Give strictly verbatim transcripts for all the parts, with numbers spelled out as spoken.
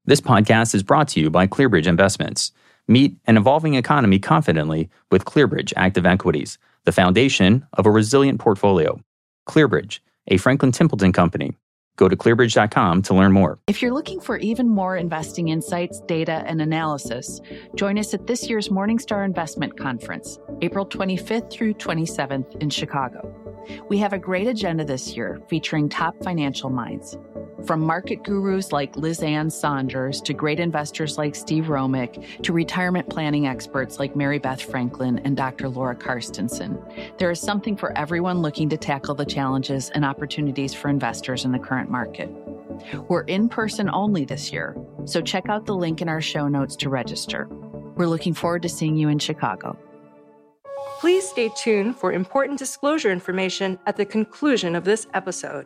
This podcast is brought to you by ClearBridge Investments. Meet an evolving economy confidently with ClearBridge Active Equities, the foundation of a resilient portfolio. ClearBridge, a Franklin Templeton company. Go to clear bridge dot com to learn more. If you're looking for even more investing insights, data, and analysis, join us at this year's Morningstar Investment Conference, April twenty-fifth through twenty-seventh in Chicago. We have a great agenda this year featuring top financial minds. From market gurus like Liz Ann Saunders to great investors like Steve Romick to retirement planning experts like Mary Beth Franklin and Doctor Laura Karstensen. There is something for everyone looking to tackle the challenges and opportunities for investors in the current market. We're in person only this year, so check out the link in our show notes to register. We're looking forward to seeing you in Chicago. Please stay tuned for important disclosure information at the conclusion of this episode.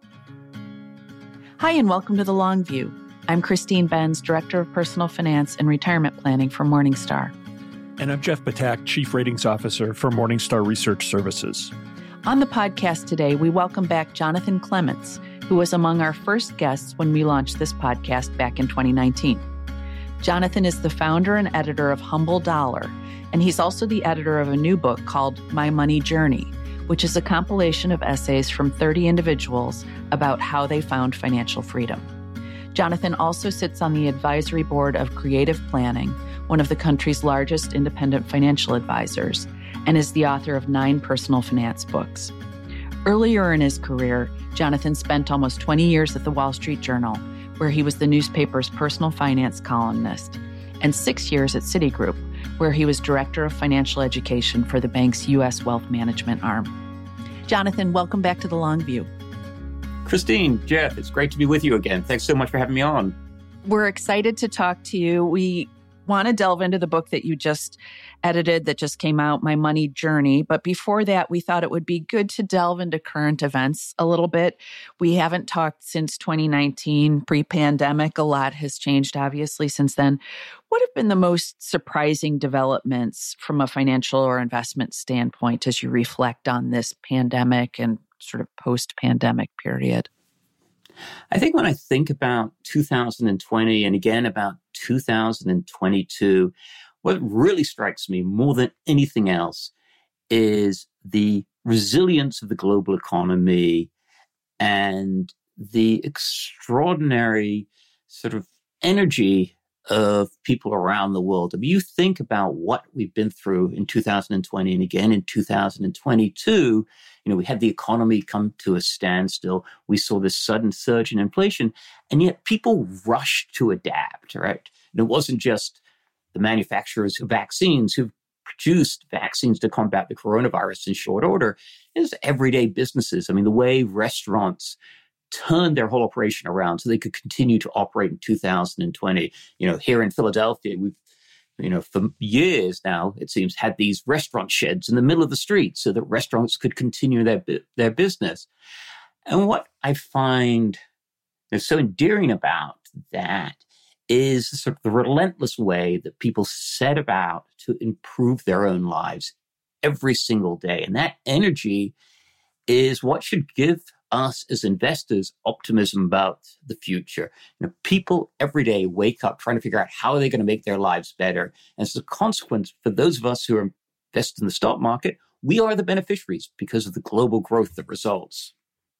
Hi, and welcome to The Long View. I'm Christine Benz, Director of Personal Finance and Retirement Planning for Morningstar. And I'm Jeff Patak, Chief Ratings Officer for Morningstar Research Services. On the podcast today, we welcome back Jonathan Clements, who was among our first guests when we launched this podcast back in twenty nineteen. Jonathan is the founder and editor of Humble Dollar, and he's also the editor of a new book called My Money Journey, which is a compilation of essays from thirty individuals about how they found financial freedom. Jonathan also sits on the advisory board of Creative Planning, one of the country's largest independent financial advisors, and is the author of nine personal finance books. Earlier in his career, Jonathan spent almost twenty years at the Wall Street Journal, where he was the newspaper's personal finance columnist, and six years at Citigroup, where he was Director of Financial Education for the bank's U S Wealth Management arm. Jonathan, welcome back to The Long View. Christine, Jeff, it's great to be with you again. Thanks so much for having me on. We're excited to talk to you. We want to delve into the book that you just edited that just came out, My Money Journey. But before that, we thought it would be good to delve into current events a little bit. We haven't talked since twenty nineteen, pre-pandemic. A lot has changed, obviously, since then. What have been the most surprising developments from a financial or investment standpoint as you reflect on this pandemic and sort of post-pandemic period? I think when I think about two thousand twenty and again about two thousand twenty-two, what really strikes me more than anything else is the resilience of the global economy and the extraordinary sort of energy of people around the world. I mean, you think about what we've been through in two thousand twenty and again in two thousand twenty-two, you know, we had the economy come to a standstill. We saw this sudden surge in inflation, and yet people rushed to adapt, right? And it wasn't just the manufacturers of vaccines who produced vaccines to combat the coronavirus in short order. It was everyday businesses. I mean, the way restaurants turned their whole operation around so they could continue to operate in two thousand twenty. You know, here in Philadelphia, we've, you know, for years now, it seems, had these restaurant sheds in the middle of the street so that restaurants could continue their their business. And what I find is so endearing about that is sort of the relentless way that people set about to improve their own lives every single day. And that energy is what should give us as investors optimism about the future. You know, people every day wake up trying to figure out how are they going to make their lives better. And as a consequence, for those of us who are invested in the stock market, we are the beneficiaries because of the global growth that results.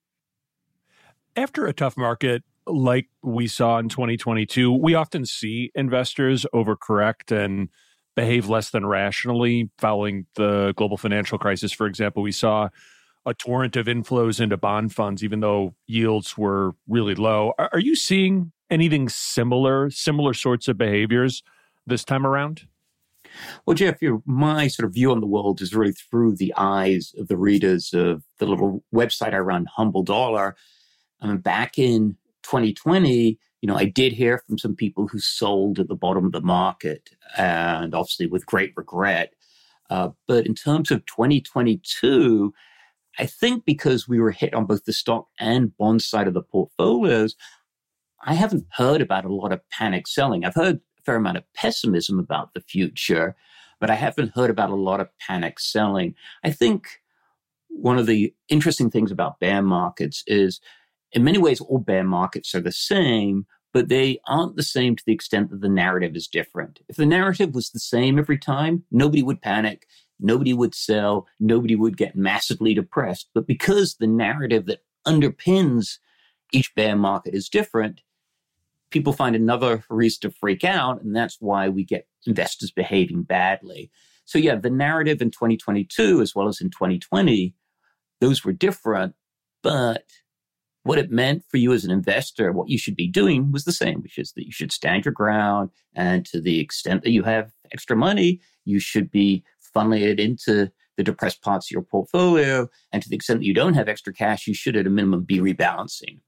After a tough market like we saw in twenty twenty-two, we often see investors overcorrect and behave less than rationally. Following the global financial crisis, for example, we saw a torrent of inflows into bond funds, even though yields were really low. Are, are you seeing anything similar, similar sorts of behaviors this time around? Well, Jeff, you know, my sort of view on the world is really through the eyes of the readers of the little website I run, Humble Dollar. I mean, back in twenty twenty, you know, I did hear from some people who sold at the bottom of the market, and obviously with great regret. Uh, but in terms of twenty twenty-two, I think because we were hit on both the stock and bond side of the portfolios, I haven't heard about a lot of panic selling. I've heard a fair amount of pessimism about the future, but I haven't heard about a lot of panic selling. I think one of the interesting things about bear markets is, in many ways, all bear markets are the same, but they aren't the same to the extent that the narrative is different. If the narrative was the same every time, nobody would panic, nobody would sell, nobody would get massively depressed. But because the narrative that underpins each bear market is different, people find another reason to freak out, and that's why we get investors behaving badly. So yeah, the narrative in twenty twenty-two as well as in twenty twenty, those were different, but what it meant for you as an investor, what you should be doing was the same, which is that you should stand your ground, and to the extent that you have extra money, you should be funneling it into the depressed parts of your portfolio, and to the extent that you don't have extra cash, you should at a minimum be rebalancing.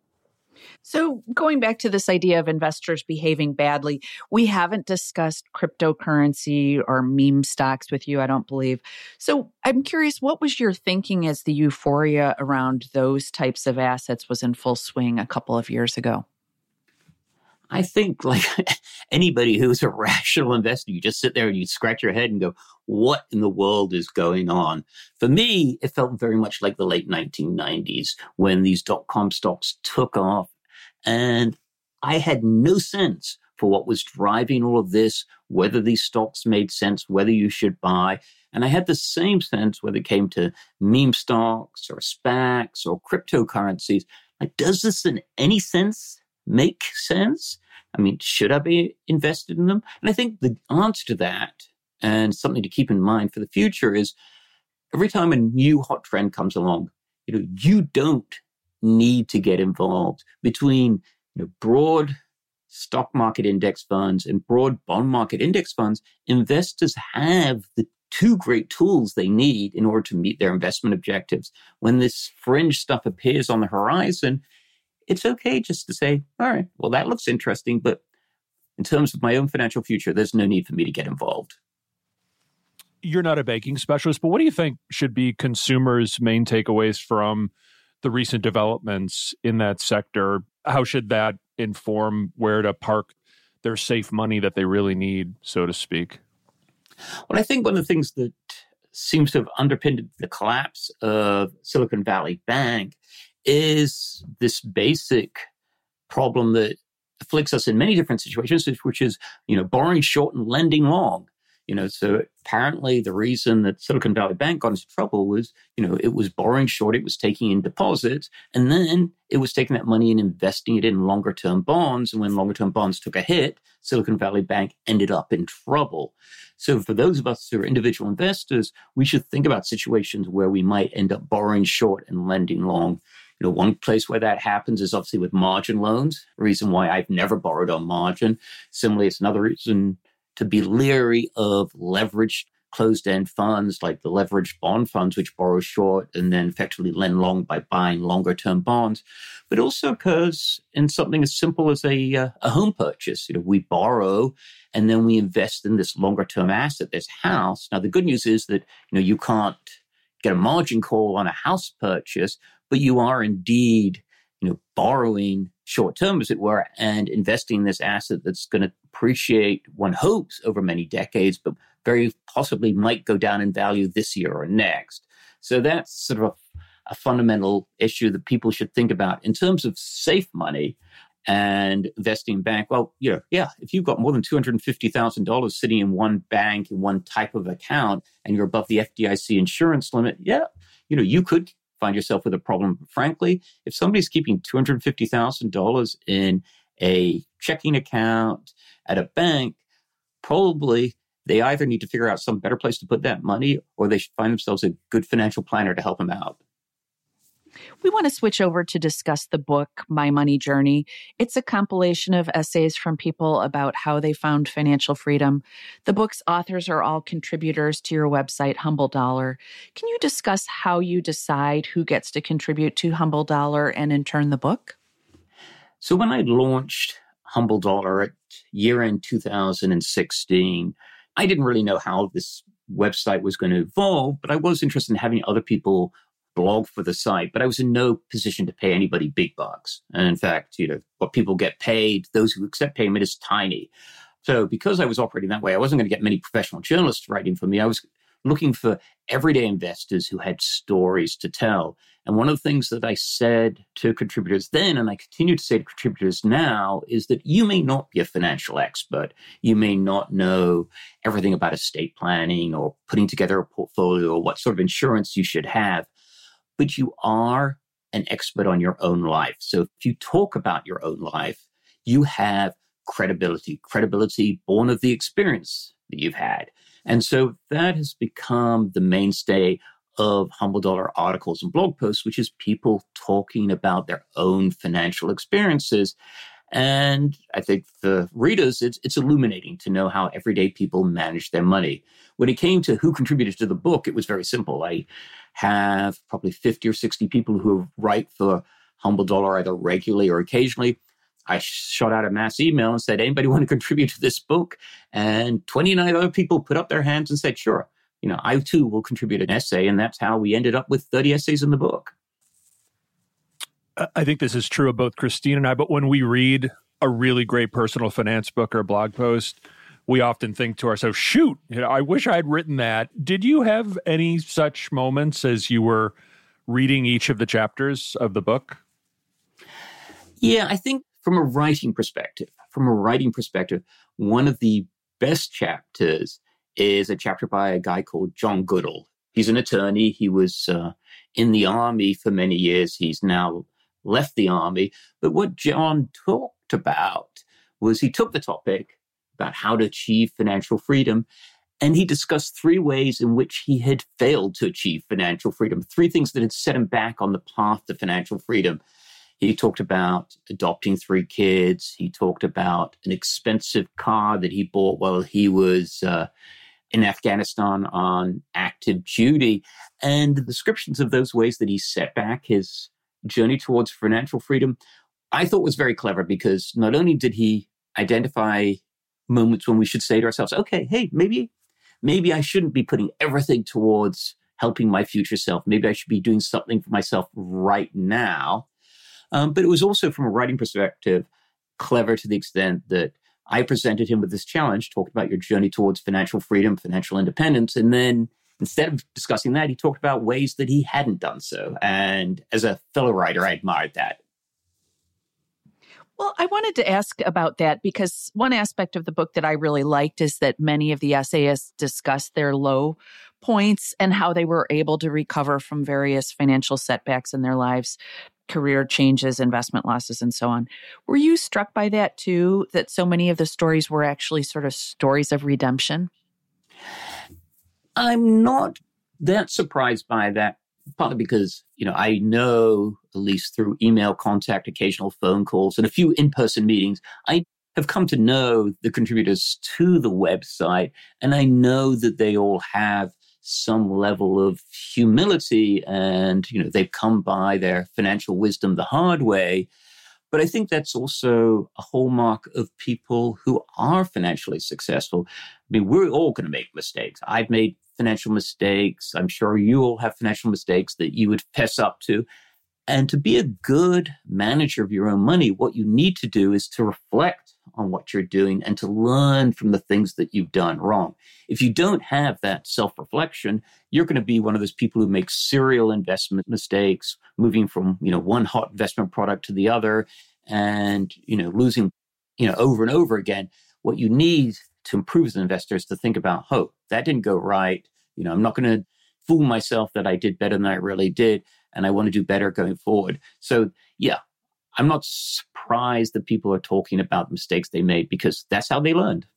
So going back to this idea of investors behaving badly, we haven't discussed cryptocurrency or meme stocks with you, I don't believe. So I'm curious, what was your thinking as the euphoria around those types of assets was in full swing a couple of years ago? I think like anybody who's a rational investor, you just sit there and you scratch your head and go, what in the world is going on? For me, it felt very much like the late nineteen nineties when these dot-com stocks took off. And I had no sense for what was driving all of this, whether these stocks made sense, whether you should buy. And I had the same sense whether it came to meme stocks or SPACs or cryptocurrencies. Like, does this in any sense make sense? I mean, should I be invested in them? And I think the answer to that, and something to keep in mind for the future, is every time a new hot trend comes along, you know, you don't need to get involved. Between you know, broad stock market index funds and broad bond market index funds, investors have the two great tools they need in order to meet their investment objectives. When this fringe stuff appears on the horizon, it's okay just to say, all right, well, that looks interesting, but in terms of my own financial future, there's no need for me to get involved. You're not a banking specialist, but what do you think should be consumers' main takeaways from the recent developments in that sector? How should that inform where to park their safe money that they really need, so to speak? Well, I think one of the things that seems to have underpinned the collapse of Silicon Valley Bank is this basic problem that afflicts us in many different situations, which is, you know, borrowing short and lending long. You know, so apparently the reason that Silicon Valley Bank got into trouble was, you know, it was borrowing short, it was taking in deposits, and then it was taking that money and investing it in longer term bonds. And when longer term bonds took a hit, Silicon Valley Bank ended up in trouble. So for those of us who are individual investors, we should think about situations where we might end up borrowing short and lending long. You know, one place where that happens is obviously with margin loans, a reason why I've never borrowed on margin. Similarly, it's another reason to be leery of leveraged closed-end funds like the leveraged bond funds, which borrow short and then effectively lend long by buying longer-term bonds. But also occurs in something as simple as a, uh, a home purchase. You know, we borrow and then we invest in this longer-term asset, this house. Now, the good news is that, you know, you can't get a margin call on a house purchase, but you are indeed, you know, borrowing short-term, as it were, and investing in this asset that's going to appreciate, one hopes, over many decades, but very possibly might go down in value this year or next. So that's sort of a, a fundamental issue that people should think about. In terms of safe money and investing in bank, well, you know, yeah, if you've got more than two hundred fifty thousand dollars sitting in one bank, in one type of account, and you're above the F D I C insurance limit, yeah, you know, you could find yourself with a problem. But frankly, if somebody's keeping two hundred fifty thousand dollars in a checking account at a bank, probably they either need to figure out some better place to put that money, or they should find themselves a good financial planner to help them out. We want to switch over to discuss the book, My Money Journey. It's a compilation of essays from people about how they found financial freedom. The book's authors are all contributors to your website, Humble Dollar. Can you discuss how you decide who gets to contribute to Humble Dollar and in turn the book? So when I launched Humble Dollar at year-end two thousand sixteen, I didn't really know how this website was going to evolve, but I was interested in having other people blog for the site, but I was in no position to pay anybody big bucks. And in fact, you know, what people get paid, those who accept payment, is tiny. So because I was operating that way, I wasn't going to get many professional journalists writing for me. I was looking for everyday investors who had stories to tell. And one of the things that I said to contributors then, and I continue to say to contributors now, is that you may not be a financial expert. You may not know everything about estate planning or putting together a portfolio or what sort of insurance you should have, but you are an expert on your own life. So if you talk about your own life, you have credibility, credibility born of the experience that you've had. And so that has become the mainstay of Humble Dollar articles and blog posts, which is people talking about their own financial experiences. And I think for readers, it's, it's illuminating to know how everyday people manage their money. When it came to who contributed to the book, it was very simple. I have probably fifty or sixty people who write for Humble Dollar either regularly or occasionally. I shot out a mass email and said, anybody want to contribute to this book? And twenty-nine other people put up their hands and said, sure, you know, I too will contribute an essay. And that's how we ended up with thirty essays in the book. I think this is true of both Christine and I, but when we read a really great personal finance book or blog post, we often think to ourselves, shoot, you know, I wish I had written that. Did you have any such moments as you were reading each of the chapters of the book? Yeah, I think from a writing perspective, from a writing perspective, one of the best chapters is a chapter by a guy called John Goodall. He's an attorney. He was uh, in the Army for many years. He's now left the Army. But what John talked about was he took the topic about how to achieve financial freedom, and he discussed three ways in which he had failed to achieve financial freedom, three things that had set him back on the path to financial freedom. He talked about adopting three kids. He talked about an expensive car that he bought while he was uh, in Afghanistan on active duty. And the descriptions of those ways that he set back his journey towards financial freedom, I thought was very clever, because not only did he identify moments when we should say to ourselves, okay, hey, maybe, maybe I shouldn't be putting everything towards helping my future self. Maybe I should be doing something for myself right now. Um, but it was also, from a writing perspective, clever to the extent that I presented him with this challenge, talked about your journey towards financial freedom, financial independence. And then instead of discussing that, he talked about ways that he hadn't done so. And as a fellow writer, I admired that. Well, I wanted to ask about that, because one aspect of the book that I really liked is that many of the essayists discussed their low points and how they were able to recover from various financial setbacks in their lives, career changes, investment losses, and so on. Were you struck by that too, that so many of the stories were actually sort of stories of redemption? I'm not that surprised by that, partly because, you know, I know, at least through email contact, occasional phone calls, and a few in-person meetings, I have come to know the contributors to the website, and I know that they all have some level of humility, and, you know, they've come by their financial wisdom the hard way. But I think that's also a hallmark of people who are financially successful. I mean, we're all going to make mistakes. I've made financial mistakes. I'm sure you all have financial mistakes that you would fess up to. And to be a good manager of your own money, what you need to do is to reflect on what you're doing and to learn from the things that you've done wrong. If you don't have that self-reflection, you're going to be one of those people who makes serial investment mistakes, moving from, you know, one hot investment product to the other, and, you know, losing, you know, over and over again. What you need to improve as an investor is to think about, oh, that didn't go right. You know, I'm not going to fool myself that I did better than I really did, and I want to do better going forward. So, yeah, I'm not surprised that people are talking about mistakes they made, because that's how they learned.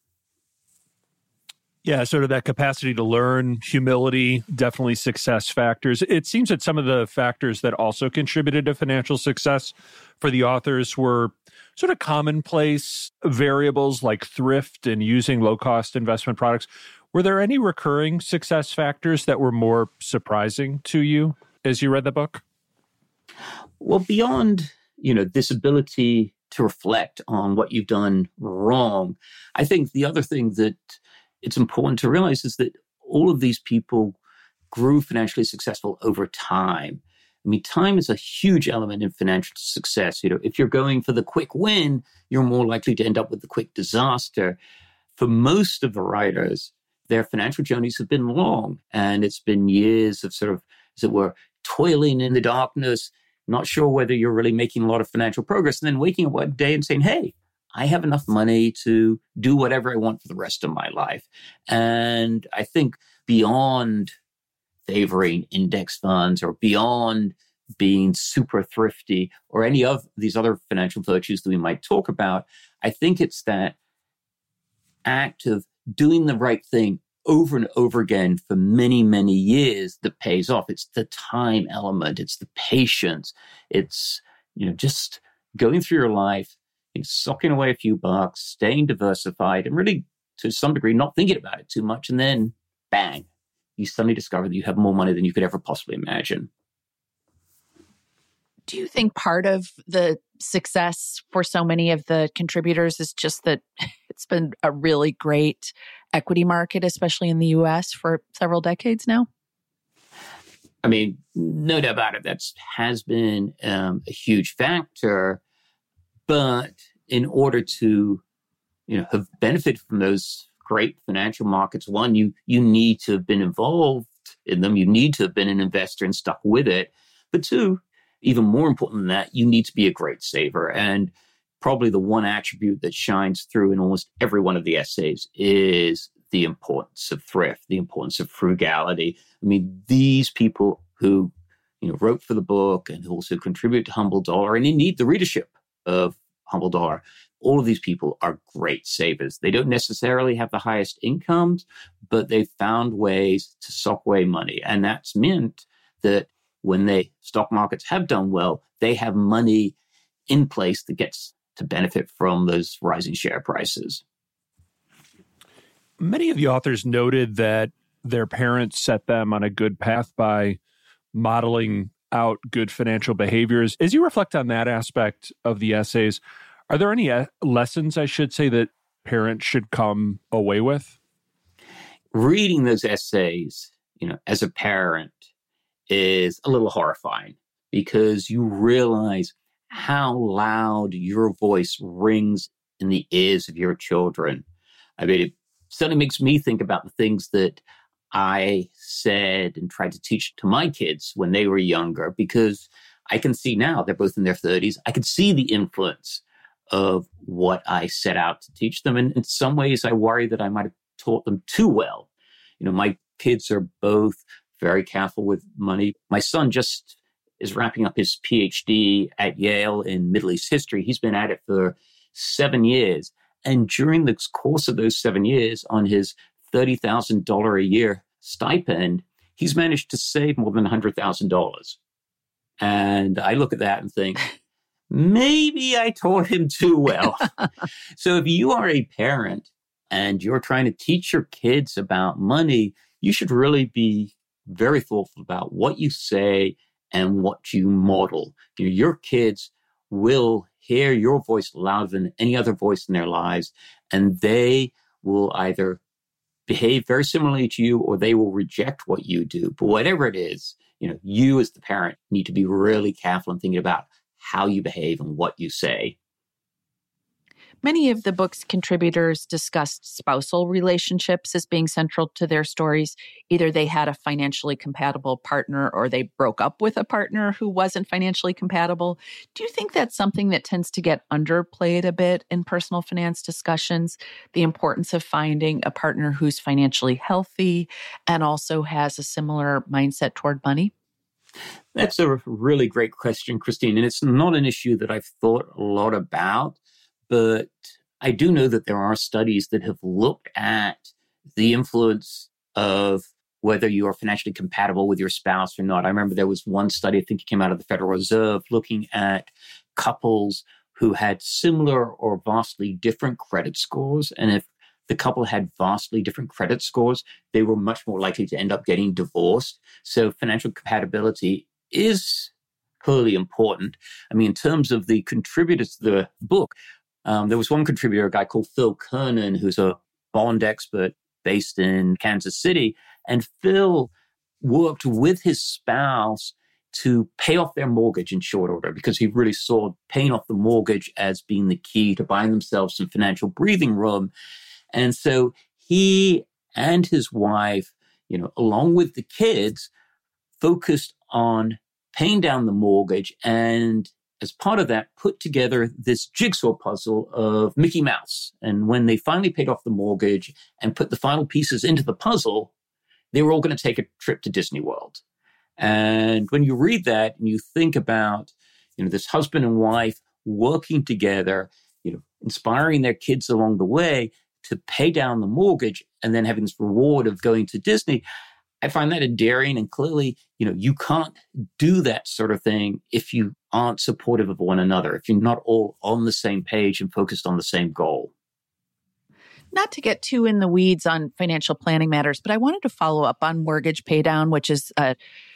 Yeah, sort of that capacity to learn, humility, definitely success factors. It seems that some of the factors that also contributed to financial success for the authors were sort of commonplace variables like thrift and using low-cost investment products. Were there any recurring success factors that were more surprising to you as you read the book? Well, beyond, you know, this ability to reflect on what you've done wrong, I think the other thing that it's important to realize is that all of these people grew financially successful over time. I mean, time is a huge element in financial success. You know, if you're going for the quick win, you're more likely to end up with the quick disaster. For most of the writers, their financial journeys have been long, and it's been years of sort of, as it were, toiling in the darkness, not sure whether you're really making a lot of financial progress, and then waking up one day and saying, hey, I have enough money to do whatever I want for the rest of my life. And I think beyond favoring index funds or beyond being super thrifty or any of these other financial virtues that we might talk about, I think it's that act of doing the right thing over and over again for many, many years that pays off. It's the time element. It's the patience. It's, you know, just going through your life, you know, socking away a few bucks, staying diversified, and really, to some degree, not thinking about it too much. And then, bang, you suddenly discover that you have more money than you could ever possibly imagine. Do you think part of the success for so many of the contributors is just that it's been a really great equity market, especially in the U S, for several decades now? I mean, no doubt about it. That has been um, a huge factor. But in order to, you know, have benefited from those great financial markets, one, you you need to have been involved in them. You need to have been an investor and stuck with it. But two, even more important than that, you need to be a great saver. And probably the one attribute that shines through in almost every one of the essays is the importance of thrift, the importance of frugality. I mean, these people who, you know, wrote for the book and who also contribute to Humble Dollar and indeed the readership of Humble Dollar, all of these people are great savers. They don't necessarily have the highest incomes, but they've found ways to sock away money. And that's meant that when the stock markets have done well, they have money in place that gets to benefit from those rising share prices. Many of the authors noted that their parents set them on a good path by modeling out good financial behaviors. As you reflect on that aspect of the essays, are there any uh, lessons, I should say, that parents should come away with? Reading those essays, you know, as a parent is a little horrifying because you realize how loud your voice rings in the ears of your children. I mean, it certainly makes me think about the things that I said and tried to teach to my kids when they were younger, because I can see now they're both in their thirties. I can see the influence of what I set out to teach them. And in some ways, I worry that I might have taught them too well. You know, my kids are both very careful with money. My son just is wrapping up his P H D at Yale in Middle East history. He's been at it for seven years. And during the course of those seven years, on his thirty thousand dollars a year stipend, he's managed to save more than one hundred thousand dollars. And I look at that and think, maybe I taught him too well. So if you are a parent and you're trying to teach your kids about money, you should really be very thoughtful about what you say and what you model. You know, your kids will hear your voice louder than any other voice in their lives, and they will either behave very similarly to you or they will reject what you do. But whatever it is, you know, you as the parent need to be really careful in thinking about how you behave and what you say. Many of the book's contributors discussed spousal relationships as being central to their stories. Either they had a financially compatible partner or they broke up with a partner who wasn't financially compatible. Do you think that's something that tends to get underplayed a bit in personal finance discussions? The importance of finding a partner who's financially healthy and also has a similar mindset toward money? That's a really great question, Christine. And it's not an issue that I've thought a lot about. But I do know that there are studies that have looked at the influence of whether you are financially compatible with your spouse or not. I remember there was one study, I think it came out of the Federal Reserve, looking at couples who had similar or vastly different credit scores. And if the couple had vastly different credit scores, they were much more likely to end up getting divorced. So financial compatibility is clearly important. I mean, in terms of the contributors to the book, Um, there was one contributor, a guy called Phil Kernan, who's a bond expert based in Kansas City. And Phil worked with his spouse to pay off their mortgage in short order because he really saw paying off the mortgage as being the key to buying themselves some financial breathing room. And so he and his wife, you know, along with the kids, focused on paying down the mortgage, and as part of that, put together this jigsaw puzzle of Mickey Mouse. And when they finally paid off the mortgage and put the final pieces into the puzzle, they were all going to take a trip to Disney World. And when you read that and you think about, you know, this husband and wife working together, you know, inspiring their kids along the way to pay down the mortgage and then having this reward of going to Disney, I find that endearing. And clearly, you know, you can't do that sort of thing if you aren't supportive of one another, if you're not all on the same page and focused on the same goal. Not to get too in the weeds on financial planning matters, but I wanted to follow up on mortgage paydown, which is a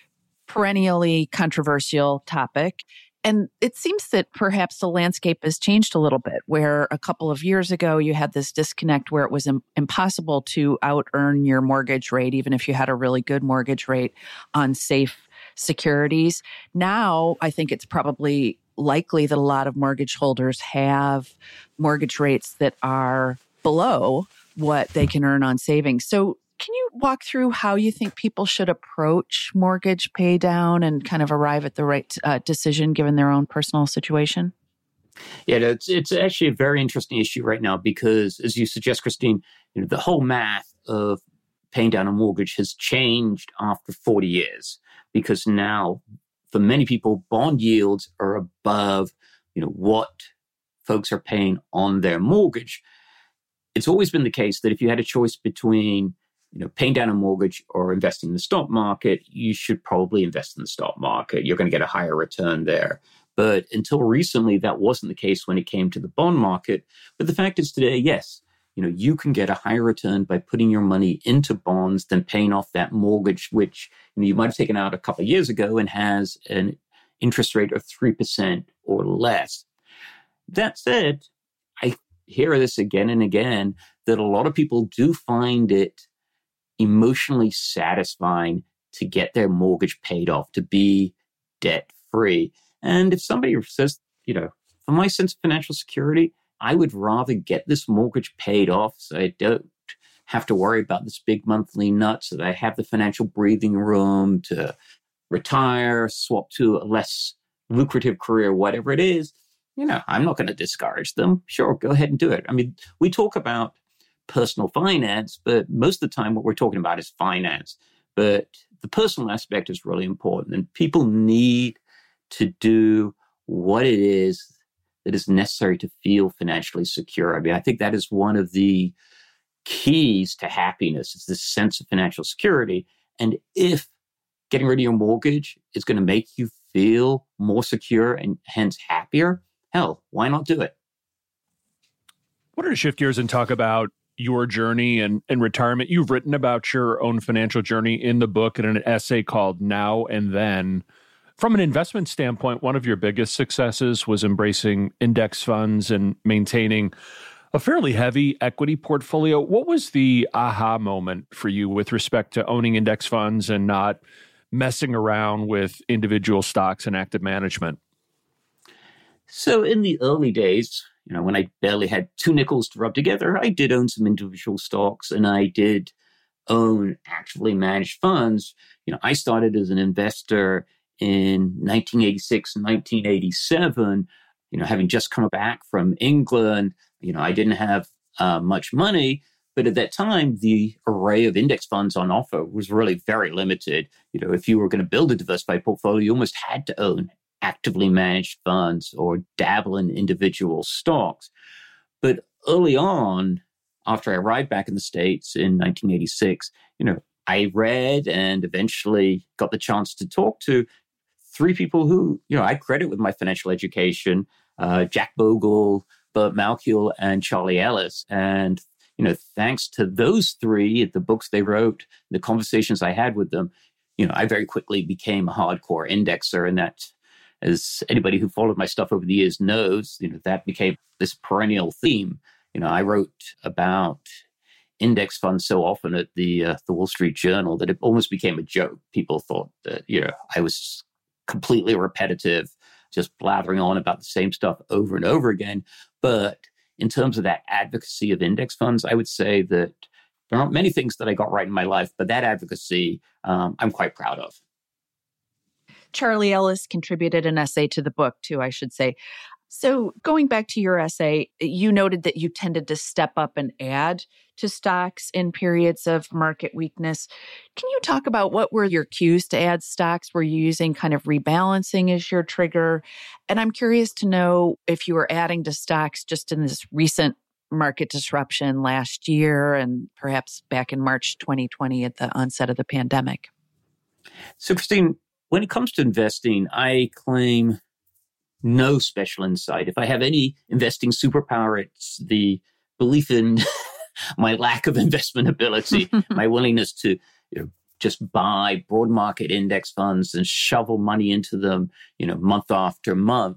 perennially controversial topic. And it seems that perhaps the landscape has changed a little bit, where a couple of years ago you had this disconnect where it was im- impossible to out-earn your mortgage rate, even if you had a really good mortgage rate on safe securities. Now, I think it's probably likely that a lot of mortgage holders have mortgage rates that are below what they can earn on savings. So can you walk through how you think people should approach mortgage pay down and kind of arrive at the right uh, decision given their own personal situation? Yeah, it's it's actually a very interesting issue right now because, as you suggest, Christine, you know, the whole math of paying down a mortgage has changed after forty years because now, for many people, bond yields are above, you know, what folks are paying on their mortgage. It's always been the case that if you had a choice between you know, paying down a mortgage or investing in the stock market, you should probably invest in the stock market. You're going to get a higher return there. But until recently, that wasn't the case when it came to the bond market. But the fact is today, yes, you know, you can get a higher return by putting your money into bonds than paying off that mortgage, which you know, you might have taken out a couple of years ago and has an interest rate of three percent or less. That said, I hear this again and again, that a lot of people do find it emotionally satisfying to get their mortgage paid off, to be debt-free. And if somebody says, you know, for my sense of financial security, I would rather get this mortgage paid off so I don't have to worry about this big monthly nut, so that I have the financial breathing room to retire, swap to a less lucrative career, whatever it is, you know, I'm not going to discourage them. Sure, go ahead and do it. I mean, we talk about personal finance, but most of the time what we're talking about is finance. But the personal aspect is really important, and people need to do what it is that is necessary to feel financially secure. I mean, I think that is one of the keys to happiness, is this sense of financial security. And if getting rid of your mortgage is going to make you feel more secure and hence happier, hell, why not do it? I wanted to shift gears and talk about your journey and, and retirement. You've written about your own financial journey in the book in an essay called Now and Then. From an investment standpoint, one of your biggest successes was embracing index funds and maintaining a fairly heavy equity portfolio. What was the aha moment for you with respect to owning index funds and not messing around with individual stocks and active management? So in the early days, you know, when I barely had two nickels to rub together, I did own some individual stocks and I did own actively managed funds. You know, I started as an investor in nineteen eighty-six, nineteen eighty-seven, you know, having just come back from England. You know, I didn't have uh, much money, but at that time, the array of index funds on offer was really very limited. You know, if you were going to build a diversified portfolio, you almost had to own actively managed funds or dabble in individual stocks. But early on, after I arrived back in the States in nineteen eighty-six, you know, I read and eventually got the chance to talk to three people who, you know, I credit with my financial education, uh, Jack Bogle, Burt Malkiel, and Charlie Ellis. And, you know, thanks to those three, the books they wrote, the conversations I had with them, you know, I very quickly became a hardcore indexer. And that, as anybody who followed my stuff over the years knows, you know, that became this perennial theme. You know, I wrote about index funds so often at the uh, the Wall Street Journal that it almost became a joke. People thought that, you know, I was completely repetitive, just blathering on about the same stuff over and over again. But in terms of that advocacy of index funds, I would say that there aren't many things that I got right in my life, but that advocacy, um, I'm quite proud of. Charlie Ellis contributed an essay to the book, too, I should say. So going back to your essay, you noted that you tended to step up and add to stocks in periods of market weakness. Can you talk about what were your cues to add stocks? Were you using kind of rebalancing as your trigger? And I'm curious to know if you were adding to stocks just in this recent market disruption last year and perhaps back in March twenty twenty at the onset of the pandemic. So, Christine, when it comes to investing, I claim no special insight. If I have any investing superpower, it's the belief in my lack of investment ability, my willingness to you know, just buy broad market index funds and shovel money into them, you know, month after month.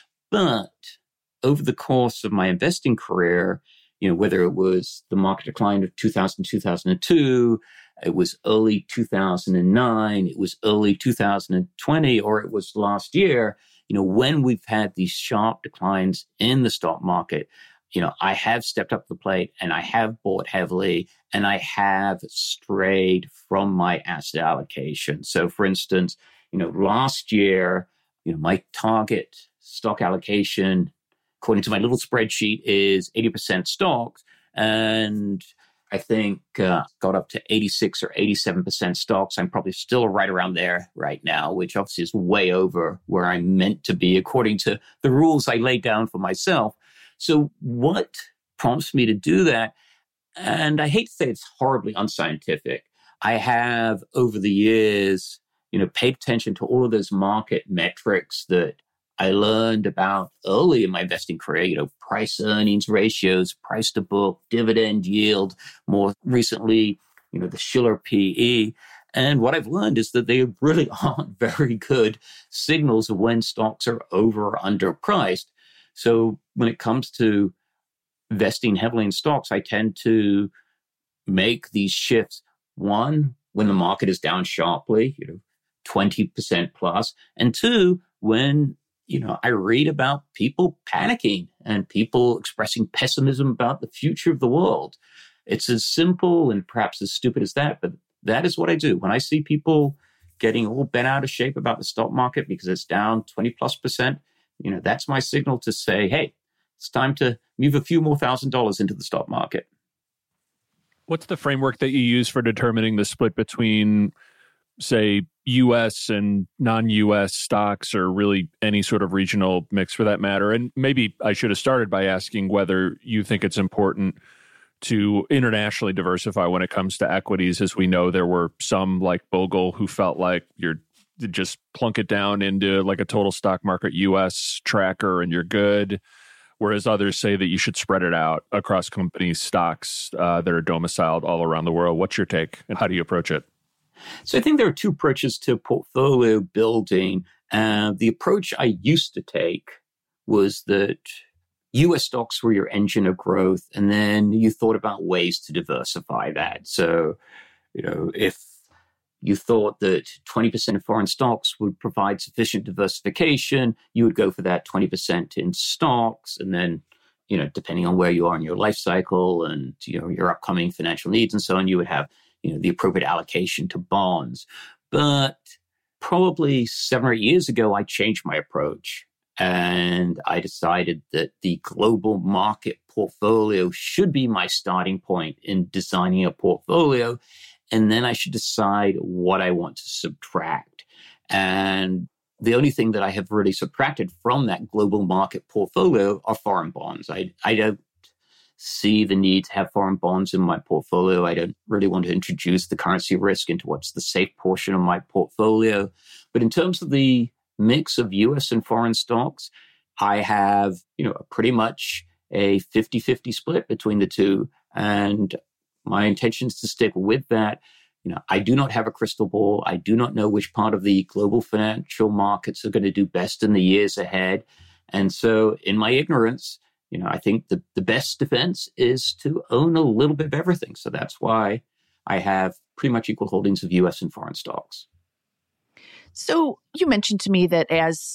But over the course of my investing career, you know, whether it was the market decline of two thousand, two thousand two, it was early two thousand nine, it was early two thousand twenty, or it was last year, you know, when we've had these sharp declines in the stock market, you know, I have stepped up the plate and I have bought heavily and I have strayed from my asset allocation. So for instance, you know, last year, you know, my target stock allocation, according to my little spreadsheet, is eighty percent stocks. And I think uh, got up to eighty-six or eighty-seven percent stocks. I'm probably still right around there right now, which obviously is way over where I'm meant to be according to the rules I laid down for myself. So what prompts me to do that? And I hate to say it's horribly unscientific. I have over the years, you know, paid attention to all of those market metrics that I learned about early in my investing career, you know, price earnings ratios, price to book, dividend yield, more recently, you know, the Shiller P E. And what I've learned is that they really aren't very good signals of when stocks are over or underpriced. So when it comes to investing heavily in stocks, I tend to make these shifts. One, when the market is down sharply, you know, twenty percent plus. And two, when You know, I read about people panicking and people expressing pessimism about the future of the world. It's as simple and perhaps as stupid as that, but that is what I do. When I see people getting all bent out of shape about the stock market because it's down twenty plus percent, you know, that's my signal to say, hey, it's time to move a few more thousand dollars into the stock market. What's the framework that you use for determining the split between, say, U S and non-U S stocks, or really any sort of regional mix for that matter? And maybe I should have started by asking whether you think it's important to internationally diversify when it comes to equities. As we know, there were some like Bogle who felt like you're just plunk it down into like a total stock market U S tracker and you're good. Whereas others say that you should spread it out across companies' stocks uh, that are domiciled all around the world. What's your take and how do you approach it? So I think there are two approaches to portfolio building. Uh, the approach I used to take was that U S stocks were your engine of growth, and then you thought about ways to diversify that. So, you know, if you thought that twenty percent of foreign stocks would provide sufficient diversification, you would go for that twenty percent in stocks. And then, you know, depending on where you are in your life cycle and, you know, your upcoming financial needs and so on, you would have, you know, the appropriate allocation to bonds. But probably seven or eight years ago, I changed my approach and I decided that the global market portfolio should be my starting point in designing a portfolio. And then I should decide what I want to subtract. And the only thing that I have really subtracted from that global market portfolio are foreign bonds. I, I don't see the need to have foreign bonds in my portfolio. I don't really want to introduce the currency risk into what's the safe portion of my portfolio. But in terms of the mix of U S and foreign stocks, I have, you know, pretty much a fifty-fifty split between the two. And my intention is to stick with that. You know, I do not have a crystal ball. I do not know which part of the global financial markets are going to do best in the years ahead. And so in my ignorance, you know, I think the, the best defense is to own a little bit of everything. So that's why I have pretty much equal holdings of U S and foreign stocks. So you mentioned to me that as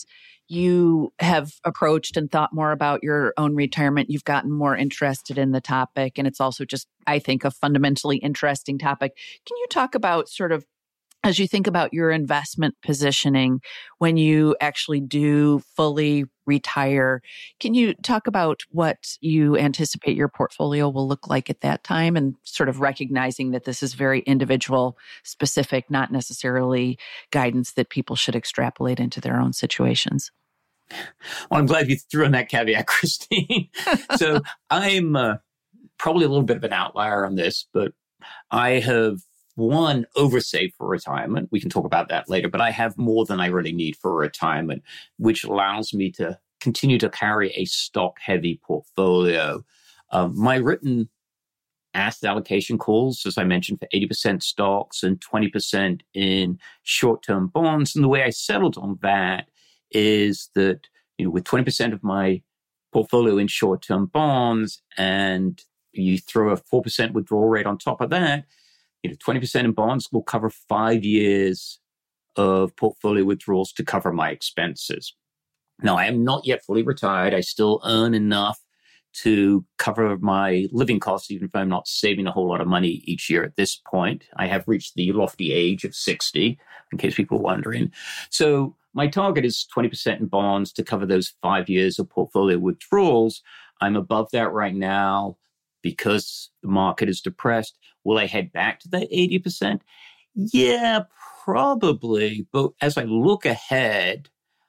you have approached and thought more about your own retirement, you've gotten more interested in the topic. And it's also just, I think, a fundamentally interesting topic. Can you talk about sort of, as you think about your investment positioning when you actually do fully retire, can you talk about what you anticipate your portfolio will look like at that time, and sort of recognizing that this is very individual specific, not necessarily guidance that people should extrapolate into their own situations? Well, I'm glad you threw in that caveat, Christine. So I'm uh, probably a little bit of an outlier on this, but I have one, oversaved for retirement. We can talk about that later, but I have more than I really need for retirement, which allows me to continue to carry a stock-heavy portfolio. Um, my written asset allocation calls, as I mentioned, for eighty percent stocks and twenty percent in short-term bonds. And the way I settled on that is that, you know, with twenty percent of my portfolio in short-term bonds, and you throw a four percent withdrawal rate on top of that, you know, twenty percent in bonds will cover five years of portfolio withdrawals to cover my expenses. Now, I am not yet fully retired. I still earn enough to cover my living costs, even if I'm not saving a whole lot of money each year at this point. I have reached the lofty age of sixty, in case people are wondering. So my target is twenty percent in bonds to cover those five years of portfolio withdrawals. I'm above that right now because the market is depressed. Will I head back to that eighty percent? Yeah, probably. But as I look ahead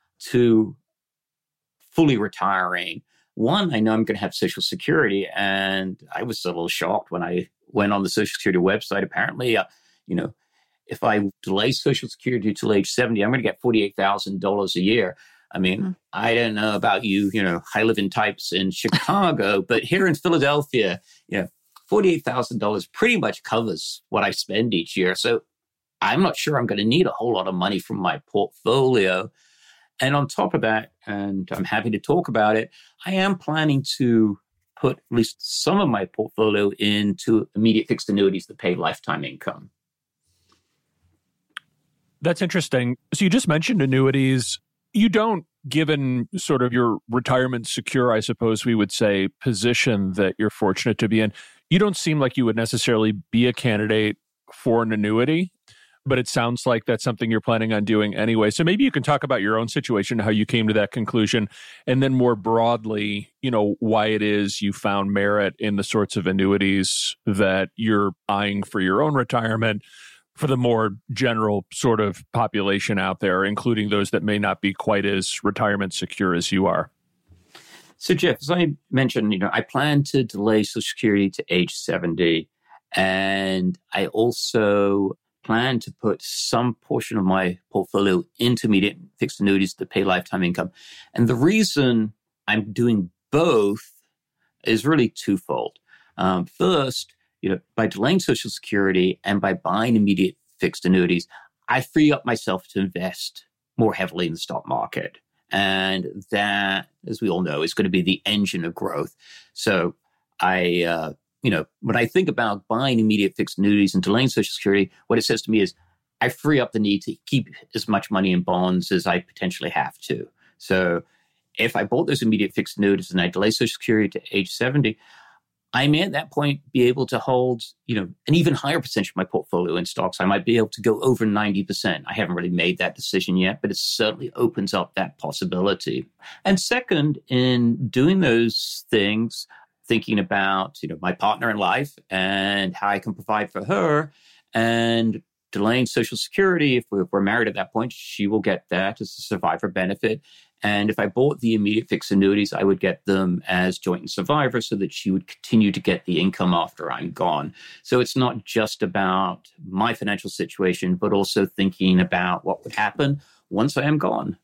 to fully retiring, one, I know I'm going to have Social Security, and I was a little shocked when I went on the Social Security website. Apparently, uh, you know, if I delay Social Security until age seventy, I'm going to get forty-eight thousand dollars a year. I mean, mm-hmm. I don't know about you, you know, high-living types in Chicago, but here in Philadelphia, you know, forty-eight thousand dollars pretty much covers what I spend each year. So I'm not sure I'm going to need a whole lot of money from my portfolio. And on top of that, and I'm happy to talk about it, I am planning to put at least some of my portfolio into immediate fixed annuities that pay lifetime income. That's interesting. So you just mentioned annuities. You don't, given sort of your retirement secure, I suppose we would say, position that you're fortunate to be in, you don't seem like you would necessarily be a candidate for an annuity, but it sounds like that's something you're planning on doing anyway. So maybe you can talk about your own situation, how you came to that conclusion, and then more broadly, you know, why it is you found merit in the sorts of annuities that you're eyeing for your own retirement, for the more general sort of population out there, including those that may not be quite as retirement secure as you are. So, Jeff, as I mentioned, you know, I plan to delay Social Security to age seventy, and I also plan to put some portion of my portfolio into immediate fixed annuities to pay lifetime income. And the reason I'm doing both is really twofold. Um, first, you know, by delaying Social Security and by buying immediate fixed annuities, I free up myself to invest more heavily in the stock market. And that, as we all know, is going to be the engine of growth. So I, uh, you know, when I think about buying immediate fixed annuities and delaying Social Security, what it says to me is I free up the need to keep as much money in bonds as I potentially have to. So if I bought those immediate fixed annuities and I delay Social Security to age seventy, I may at that point be able to hold, you know, an even higher percentage of my portfolio in stocks. I might be able to go over ninety percent. I haven't really made that decision yet, but it certainly opens up that possibility. And second, in doing those things, thinking about, you know, my partner in life and how I can provide for her, and delaying Social Security, if we're married at that point, she will get that as a survivor benefit. And if I bought the immediate fixed annuities, I would get them as joint and survivor so that she would continue to get the income after I'm gone. So it's not just about my financial situation, but also thinking about what would happen once I am gone.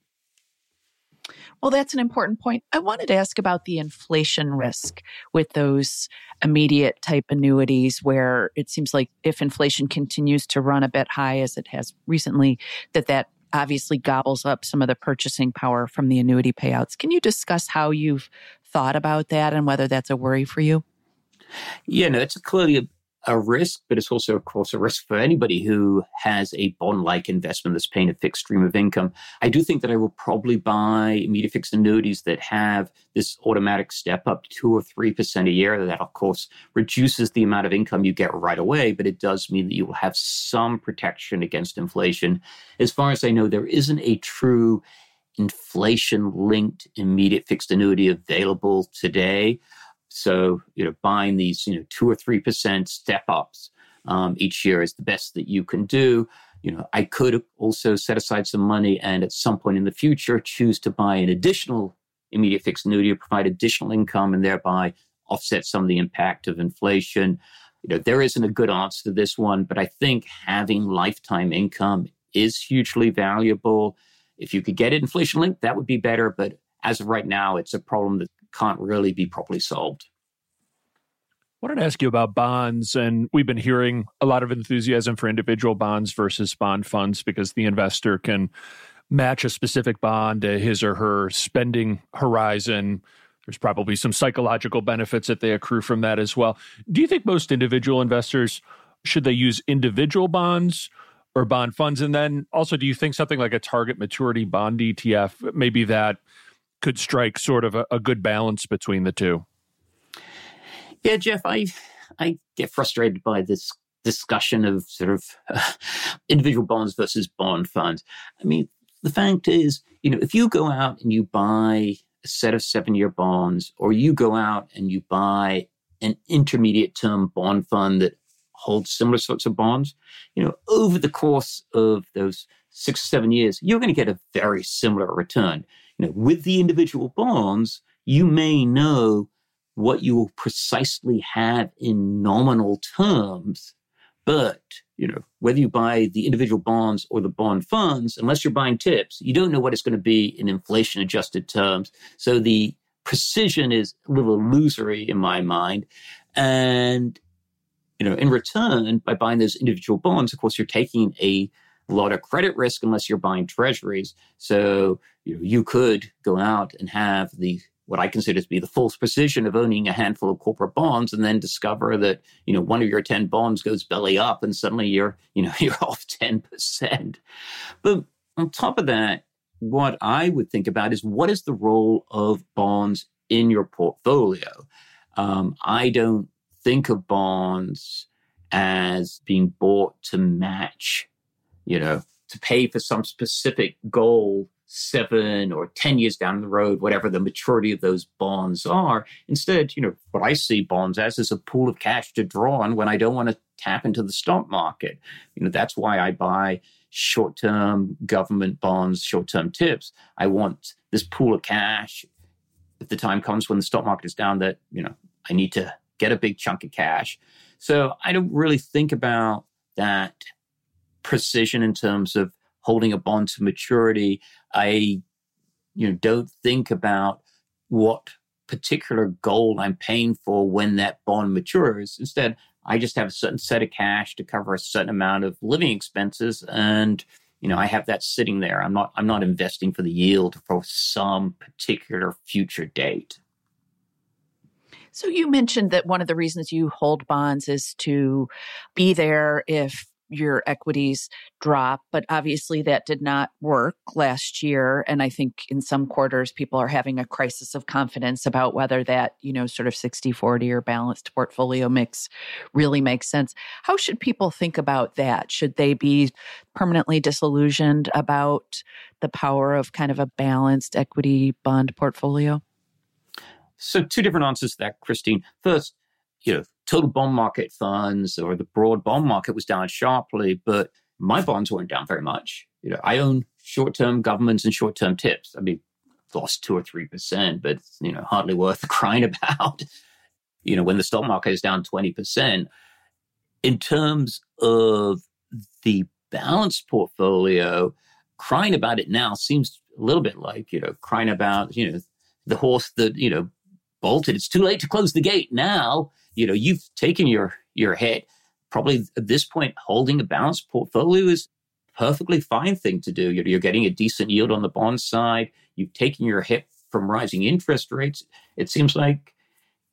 Well, that's an important point. I wanted to ask about the inflation risk with those immediate type annuities, where it seems like if inflation continues to run a bit high, as it has recently, that that obviously gobbles up some of the purchasing power from the annuity payouts. Can you discuss how you've thought about that and whether that's a worry for you? Yeah, no, it's clearly a, a risk, but it's also, of course, a risk for anybody who has a bond-like investment that's paying a fixed stream of income. I do think that I will probably buy immediate fixed annuities that have this automatic step up two or three percent a year. That, of course, reduces the amount of income you get right away, but it does mean that you will have some protection against inflation. As far as I know, there isn't a true inflation-linked immediate fixed annuity available today. So, you know, buying these, you know, two or three percent step ups um, each year is the best that you can do. You know, I could also set aside some money and at some point in the future choose to buy an additional immediate fixed annuity to provide additional income and thereby offset some of the impact of inflation. You know, there isn't a good answer to this one, but I think having lifetime income is hugely valuable. If you could get it inflation linked, that would be better. But as of right now, it's a problem that can't really be properly solved. I wanted to ask you about bonds, and we've been hearing a lot of enthusiasm for individual bonds versus bond funds because the investor can match a specific bond to his or her spending horizon. There's probably some psychological benefits that they accrue from that as well. Do you think most individual investors, should they use individual bonds or bond funds? And then also, do you think something like a target maturity bond E T F, maybe that could strike sort of a, a good balance between the two? Yeah, Jeff, I I get frustrated by this discussion of sort of uh, individual bonds versus bond funds. I mean, the fact is, you know, if you go out and you buy a set of seven-year bonds, or you go out and you buy an intermediate term bond fund that holds similar sorts of bonds, you know, over the course of those six or seven years, you're going to get a very similar return. You know, with the individual bonds, you may know what you will precisely have in nominal terms, but, you know, whether you buy the individual bonds or the bond funds, unless you're buying tips, you don't know what it's going to be in inflation-adjusted terms. So the precision is a little illusory in my mind. And, you know, in return, by buying those individual bonds, of course, you're taking a lot of credit risk unless you're buying treasuries. So, you know, you could go out and have the what I consider to be the false precision of owning a handful of corporate bonds and then discover that, you know, one of your ten bonds goes belly up and suddenly you're, you know, you're off ten percent. But on top of that, what I would think about is what is the role of bonds in your portfolio? Um, I don't think of bonds as being bought to match, you know, to pay for some specific goal seven or ten years down the road, whatever the maturity of those bonds are. Instead, you know, what I see bonds as is a pool of cash to draw on when I don't want to tap into the stock market. You know, that's why I buy short-term government bonds, short-term tips. I want this pool of cash if the time comes when the stock market is down that, you know, I need to get a big chunk of cash. So I don't really think about that precision in terms of holding a bond to maturity. I, you know, don't think about what particular goal I'm paying for when that bond matures. Instead, I just have a certain set of cash to cover a certain amount of living expenses, and you know, I have that sitting there. I'm not, I'm not investing for the yield for some particular future date. So you mentioned that one of the reasons you hold bonds is to be there if your equities drop, but obviously that did not work last year. And I think in some quarters, people are having a crisis of confidence about whether that, you know, sort of sixty forty or balanced portfolio mix really makes sense. How should people think about that? Should they be permanently disillusioned about the power of kind of a balanced equity bond portfolio? So two different answers to that, Christine. First, you know, total bond market funds or the broad bond market was down sharply, but my bonds weren't down very much. You know, I own short-term governments and short-term tips. I mean, lost two or three percent, but it's, you know, hardly worth crying about. You know, when the stock market is down twenty percent, in terms of the balanced portfolio, crying about it now seems a little bit like, you know, crying about, you know, the horse that, you know, bolted. It's too late to close the gate now. You know, you've taken your, your hit. Probably at this point, holding a balanced portfolio is a perfectly fine thing to do. You're, you're getting a decent yield on the bond side. You've taken your hit from rising interest rates. It seems like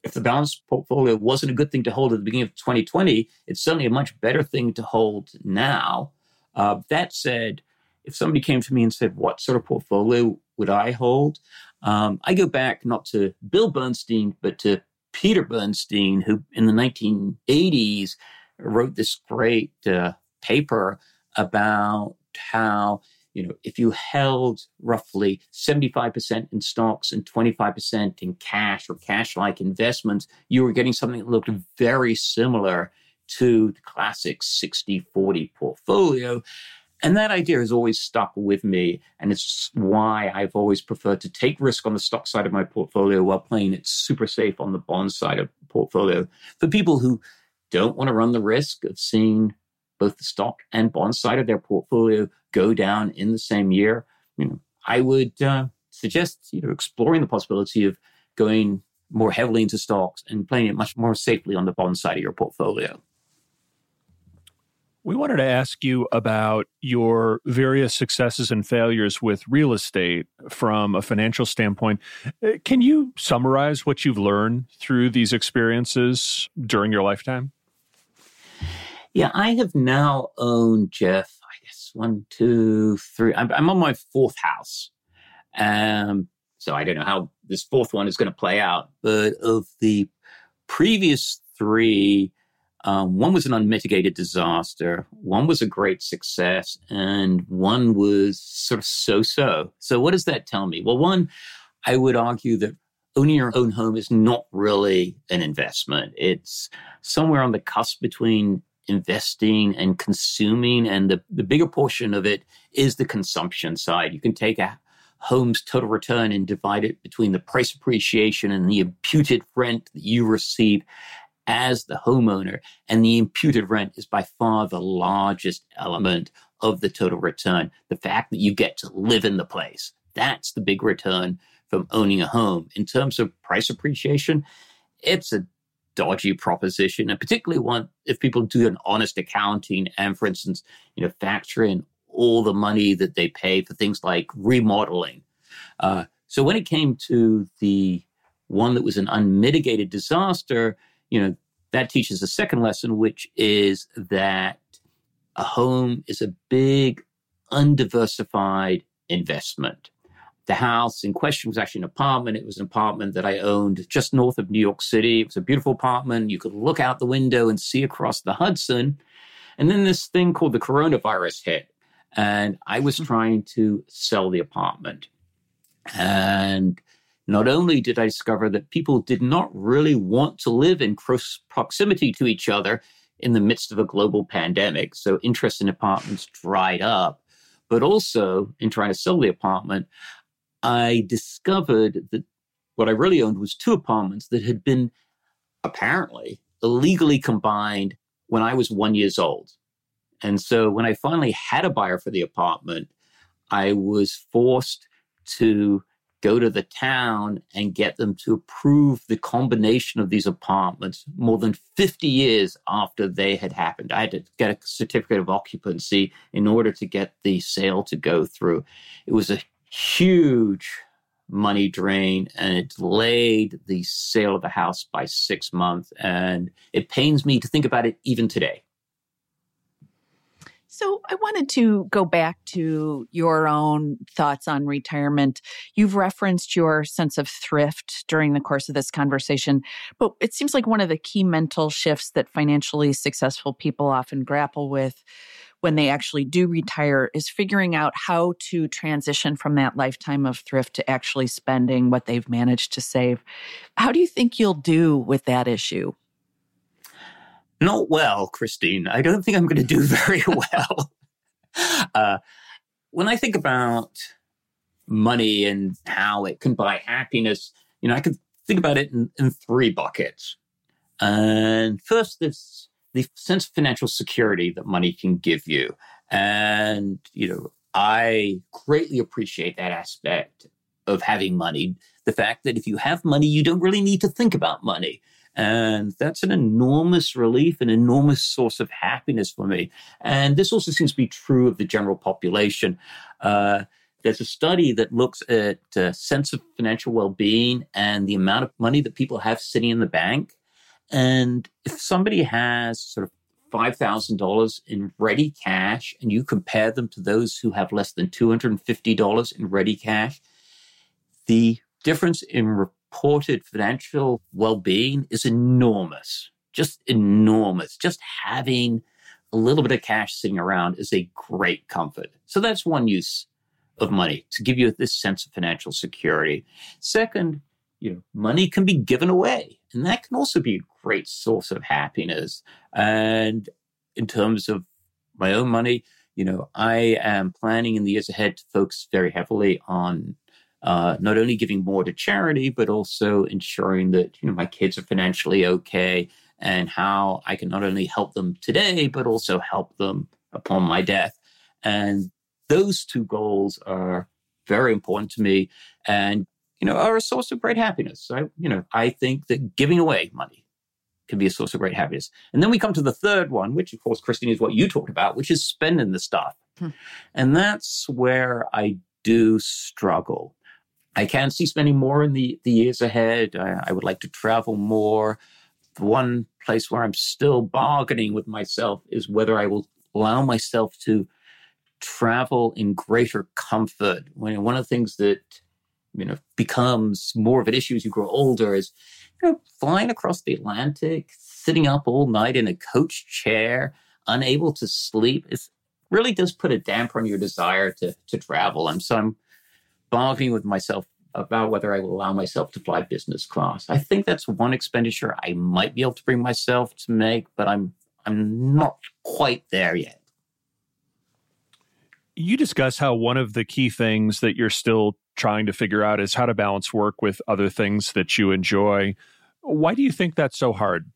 if the balanced portfolio wasn't a good thing to hold at the beginning of twenty twenty, it's certainly a much better thing to hold now. Uh, that said, if somebody came to me and said, what sort of portfolio would I hold? Um, I go back not to Bill Bernstein, but to Peter Bernstein, who in the nineteen eighties wrote this great uh, paper about how, you know, if you held roughly seventy-five percent in stocks and twenty-five percent in cash or cash-like investments, you were getting something that looked very similar to the classic sixty forty portfolio. And that idea has always stuck with me. And it's why I've always preferred to take risk on the stock side of my portfolio while playing it super safe on the bond side of the portfolio. For people who don't want to run the risk of seeing both the stock and bond side of their portfolio go down in the same year, you know, I would uh, suggest, you know, exploring the possibility of going more heavily into stocks and playing it much more safely on the bond side of your portfolio. We wanted to ask you about your various successes and failures with real estate from a financial standpoint. Can you summarize what you've learned through these experiences during your lifetime? Yeah, I have now owned, Jeff, I guess one, two, three. I'm, I'm on my fourth house. Um, so I don't know how this fourth one is going to play out. But of the previous three, Um, one was an unmitigated disaster, one was a great success, and one was sort of so-so. So what does that tell me? Well, one, I would argue that owning your own home is not really an investment. It's somewhere on the cusp between investing and consuming, and the, the bigger portion of it is the consumption side. You can take a home's total return and divide it between the price appreciation and the imputed rent that you receive as the homeowner, and the imputed rent is by far the largest element of the total return. The fact that you get to live in the place, that's the big return from owning a home. In terms of price appreciation, it's a dodgy proposition, and particularly one if people do an honest accounting and, for instance, you know, factor in all the money that they pay for things like remodeling. Uh, so when it came to the one that was an unmitigated disaster, you know, that teaches a second lesson, which is that a home is a big, undiversified investment. The house in question was actually an apartment. It was an apartment that I owned just north of New York City. It was a beautiful apartment. You could look out the window and see across the Hudson. And then this thing called the coronavirus hit. And I was trying to sell the apartment. And not only did I discover that people did not really want to live in close proximity to each other in the midst of a global pandemic, so interest in apartments dried up, but also in trying to sell the apartment, I discovered that what I really owned was two apartments that had been apparently illegally combined when I was one year old. And so when I finally had a buyer for the apartment, I was forced to go to the town and get them to approve the combination of these apartments more than fifty years after they had happened. I had to get a certificate of occupancy in order to get the sale to go through. It was a huge money drain, and it delayed the sale of the house by six months. And it pains me to think about it even today. So I wanted to go back to your own thoughts on retirement. You've referenced your sense of thrift during the course of this conversation, but it seems like one of the key mental shifts that financially successful people often grapple with when they actually do retire is figuring out how to transition from that lifetime of thrift to actually spending what they've managed to save. How do you think you'll do with that issue? Not well, Christine. I don't think I'm going to do very well. uh, when I think about money and how it can buy happiness, you know, I can think about it in, in three buckets. And first, there's the sense of financial security that money can give you. And, you know, I greatly appreciate that aspect of having money. The fact that if you have money, you don't really need to think about money. And that's an enormous relief, an enormous source of happiness for me. And this also seems to be true of the general population. Uh, there's a study that looks at a sense of financial well-being and the amount of money that people have sitting in the bank. And if somebody has sort of five thousand dollars in ready cash and you compare them to those who have less than two hundred fifty dollars in ready cash, the difference in reported financial well-being is enormous, just enormous. Just having a little bit of cash sitting around is a great comfort. So that's one use of money, to give you this sense of financial security. Second, you know, money can be given away, and that can also be a great source of happiness. And in terms of my own money, you know, I am planning in the years ahead to focus very heavily on uh, not only giving more to charity, but also ensuring that, you know, my kids are financially okay, and how I can not only help them today, but also help them upon my death. And those two goals are very important to me, and, you know, are a source of great happiness. I, you know, I think that giving away money can be a source of great happiness. And then we come to the third one, which, of course, Christine, is what you talked about, which is spending the stuff. Hmm. And that's where I do struggle. I can see spending more in the, the years ahead. I, I would like to travel more. The one place where I'm still bargaining with myself is whether I will allow myself to travel in greater comfort. When one of the things that, you know, becomes more of an issue as you grow older is, you know, flying across the Atlantic, sitting up all night in a coach chair, unable to sleep. It really does put a damper on your desire to to travel. And so I'm bargaining with myself about whether I will allow myself to fly business class. I think that's one expenditure I might be able to bring myself to make, but I'm I'm not quite there yet. You discuss how one of the key things that you're still trying to figure out is how to balance work with other things that you enjoy. Why do you think that's so hard?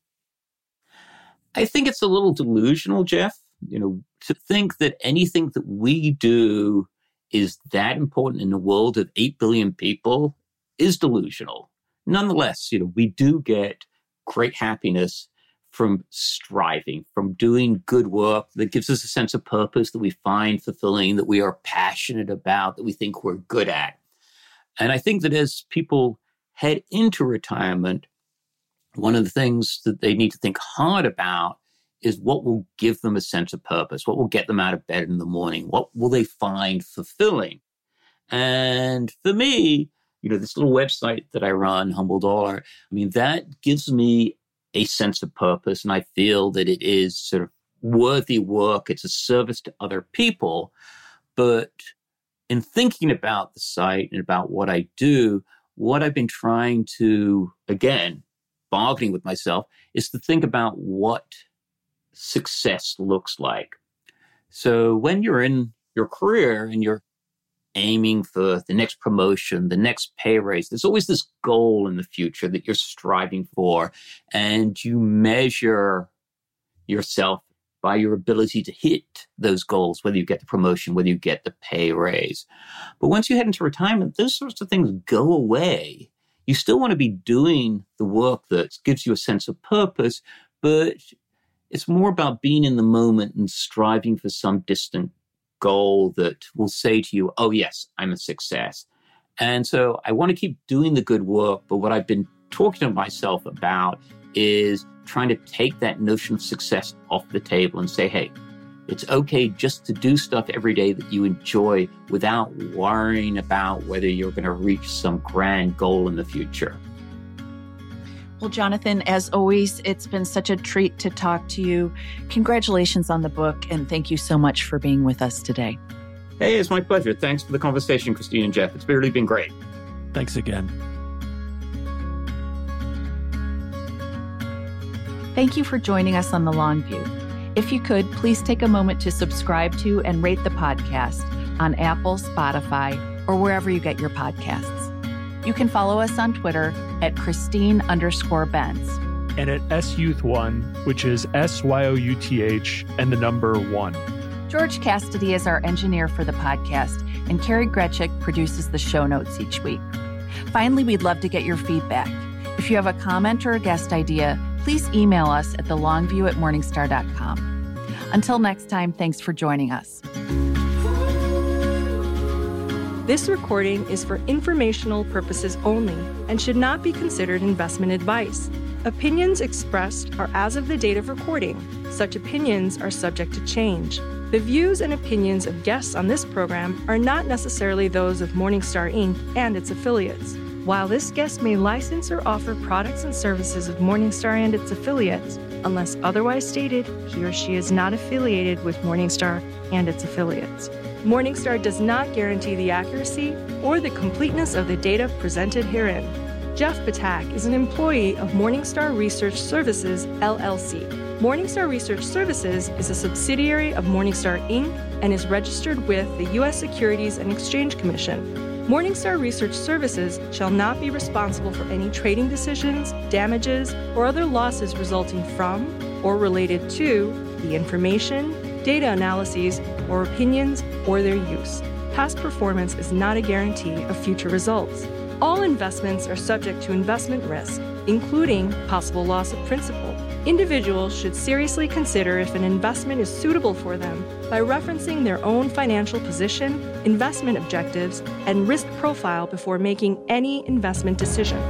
I think it's a little delusional, Jeff. You know, to think that anything that we do is that important in a world of eight billion people is delusional. Nonetheless, you know, we do get great happiness from striving, from doing good work that gives us a sense of purpose that we find fulfilling, that we are passionate about, that we think we're good at. And I think that as people head into retirement, one of the things that they need to think hard about is what will give them a sense of purpose, what will get them out of bed in the morning, what will they find fulfilling. And for me, you know, this little website that I run, Humble Dollar, I mean, that gives me a sense of purpose, and I feel that it is sort of worthy work. It's a service to other people. But in thinking about the site and about what I do, what I've been trying to, again, bargaining with myself, is to think about what success looks like. So when you're in your career and you're aiming for the next promotion, the next pay raise, there's always this goal in the future that you're striving for, and you measure yourself by your ability to hit those goals, whether you get the promotion, whether you get the pay raise. But once you head into retirement, those sorts of things go away. You still want to be doing the work that gives you a sense of purpose, but it's more about being in the moment and striving for some distant goal that will say to you, oh, yes, I'm a success. And so I want to keep doing the good work, but what I've been talking to myself about is trying to take that notion of success off the table and say, hey, it's okay just to do stuff every day that you enjoy without worrying about whether you're going to reach some grand goal in the future. Well, Jonathan, as always, it's been such a treat to talk to you. Congratulations on the book, and thank you so much for being with us today. Hey, it's my pleasure. Thanks for the conversation, Christine and Jeff. It's really been great. Thanks again. Thank you for joining us on The Long View. If you could, please take a moment to subscribe to and rate the podcast on Apple, Spotify, or wherever you get your podcasts. You can follow us on Twitter at Christine underscore Benz. And at S Youth One, which is S Y O U T H and the number one. George Cassidy is our engineer for the podcast, and Carrie Gretchick produces the show notes each week. Finally, we'd love to get your feedback. If you have a comment or a guest idea, please email us at the longview at morningstar dot com. Until next time, thanks for joining us. This recording is for informational purposes only and should not be considered investment advice. Opinions expressed are as of the date of recording. Such opinions are subject to change. The views and opinions of guests on this program are not necessarily those of Morningstar Incorporated and its affiliates. While this guest may license or offer products and services of Morningstar and its affiliates, unless otherwise stated, he or she is not affiliated with Morningstar and its affiliates. Morningstar does not guarantee the accuracy or the completeness of the data presented herein. Jeff Patak is an employee of Morningstar Research Services, L L C. Morningstar Research Services is a subsidiary of Morningstar Incorporated and is registered with the U S Securities and Exchange Commission. Morningstar Research Services shall not be responsible for any trading decisions, damages, or other losses resulting from or related to the information, data analyses, or opinions or their use. Past performance is not a guarantee of future results. All investments are subject to investment risk, including possible loss of principal. Individuals should seriously consider if an investment is suitable for them by referencing their own financial position, investment objectives, and risk profile before making any investment decision.